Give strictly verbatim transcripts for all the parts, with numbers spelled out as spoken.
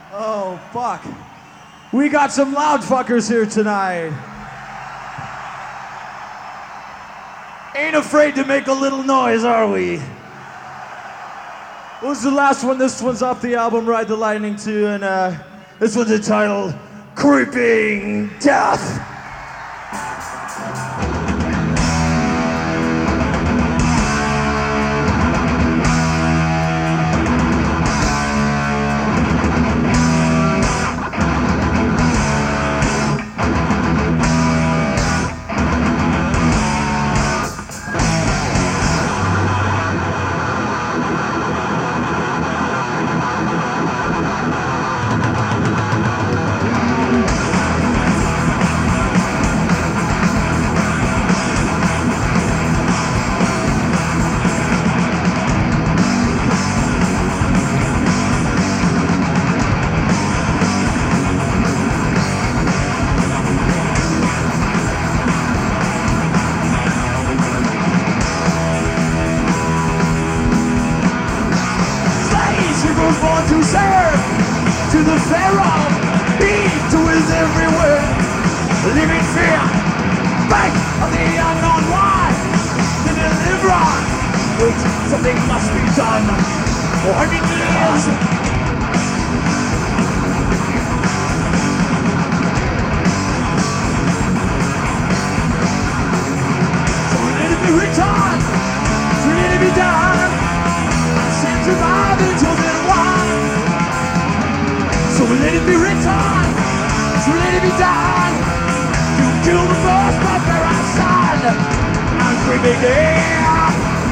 Oh, fuck. We got some loud fuckers here tonight. Ain't afraid to make a little noise, are we? What was the last one? This one's off the album Ride the Lightning two, and uh, this one's entitled Creeping Death. To serve to the pharaoh, he too is everywhere, living fear, back of the unknown one, the deliverer. Wait, something must be done, or it is. So let it be returned, so let it be done, send survive until then one. So let it be written, so let it be done. You kill the first barbarian son, and creeping death.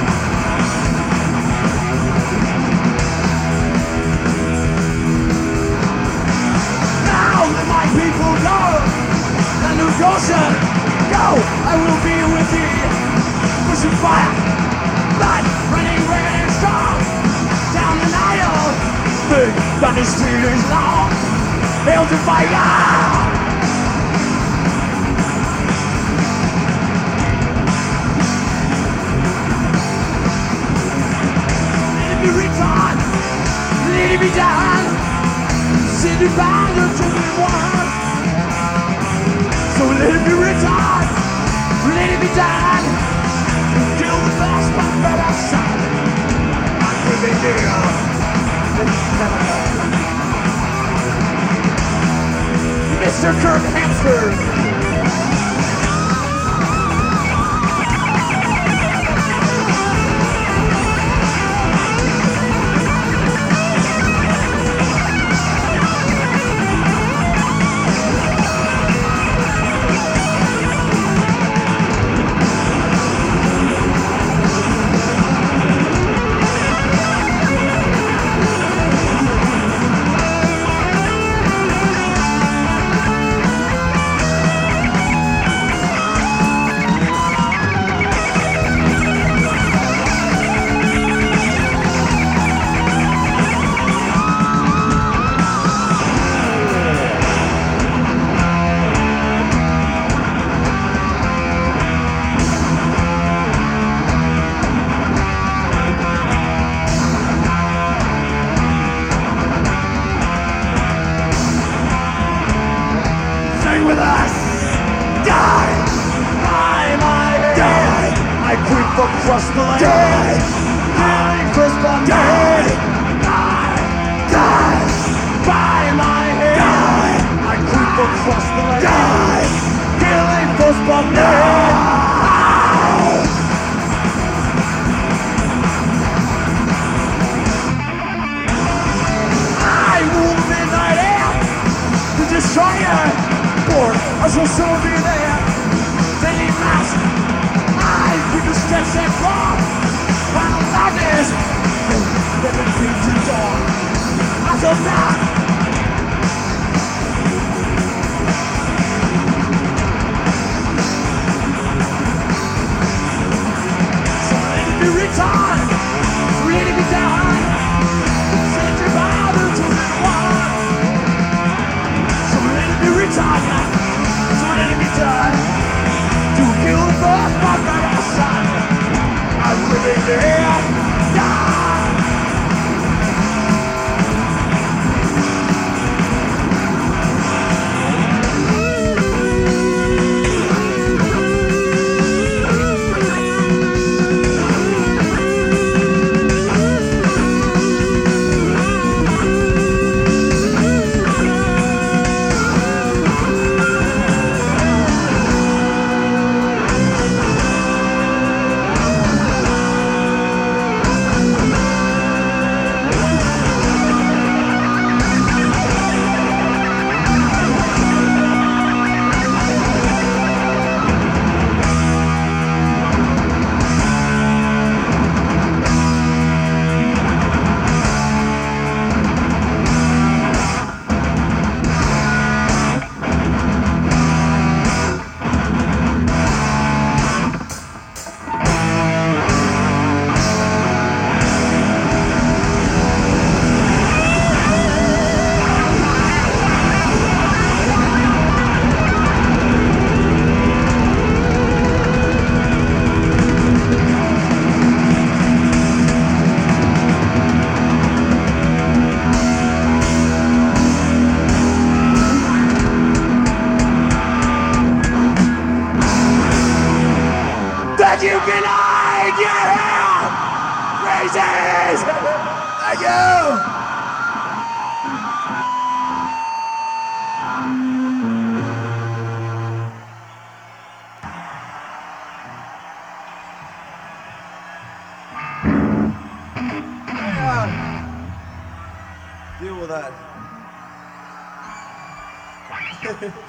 Now let my people go, and the Goshen, go, I will be with thee. Pushing fire, blood running red and strong, down the Nile. Big, down the street is long, hail to fire! Let it be written, let it be done, send it back to the one. So let it be written, let it be done, kill the first one by my side, I'm living here. Mister Kirk Hamster. With us, die, die, my die. I creep across the land, die, killing firstborn, die, die, die, by my head, die. I creep across the land, die, killing firstborn, die. I will midnight air, the destroyer. I shall soon be there. Daily mask, I keep the steps and fall. Final darkness, let it be to dawn. As of now, so let it be written, let it be done. Send your Bible to the one. So let it be written. To kill the first one by my son, I'm living there, die. get help! Crazies! Thank you! Deal with that.